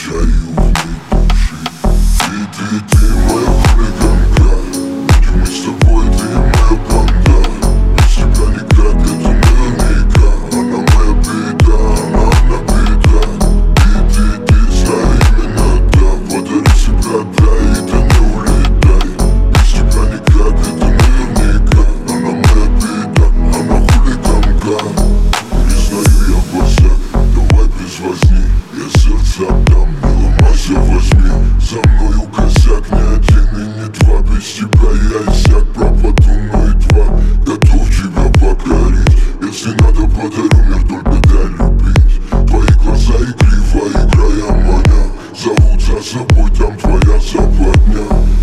чаю в моей души. Ты моя хулиганка, ведь мы с тобой, ты моя банда. Без тебя никак, это наверняка. Она моя беда, она беда. Ты знай именно да. Подари себя, дай, и ты не улетай. Без тебя никак, это наверняка. Она моя беда, она хулиганка. Признаю я в глазах, давай без возни. Я сердце отдам, не ломайся, возьми. За мною косяк не один и не два. Без тебя я иссяк, пропаду, но едва готов тебя покорить. Если надо, подарю мир, только дай любить. Твои глаза игриво, играя маня, зовут за собой, там твоя западня.